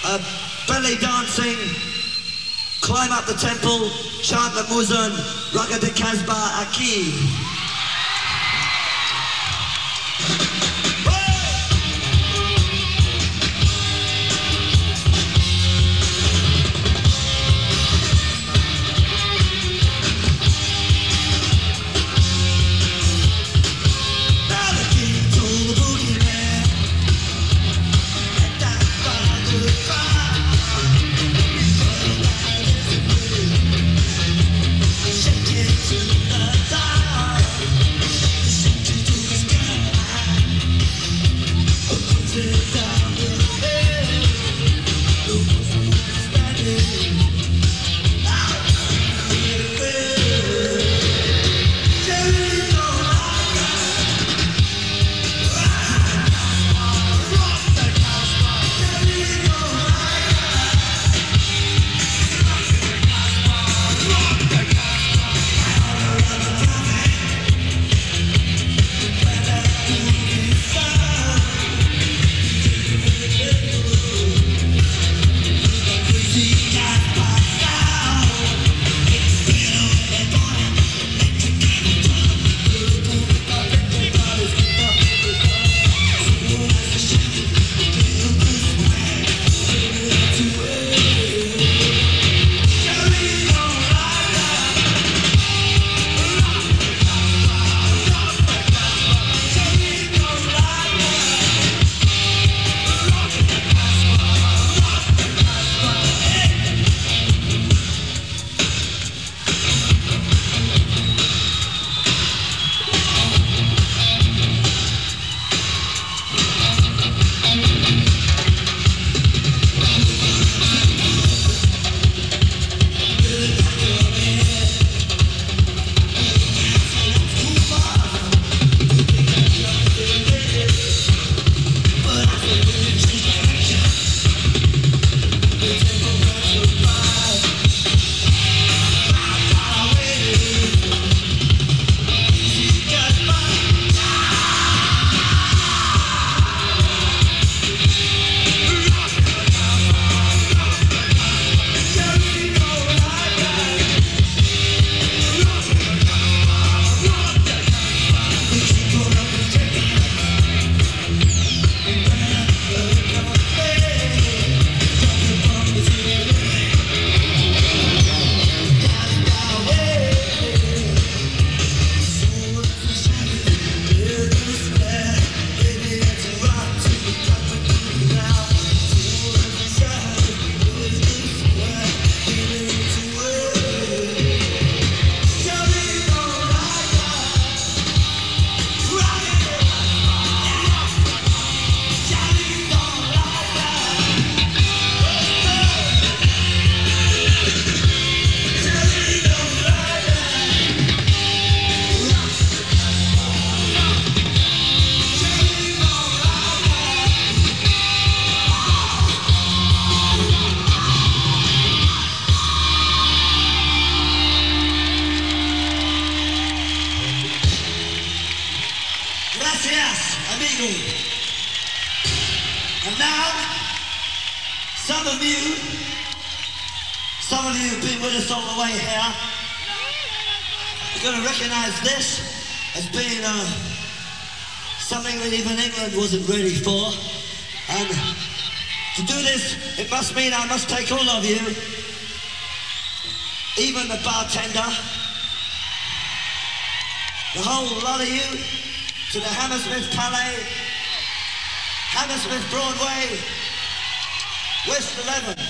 belly dancing, climb up the temple, chant the Muzan, Raga de Kasbah Aki. Gracias, amigo. And now, some of you who've been with us all the way here, you're going to recognize this as being something that even England wasn't ready for. And to do this, it must mean I must take all of you, even the bartender, the whole lot of you, to the Hammersmith Palais, Hammersmith Broadway, West 11.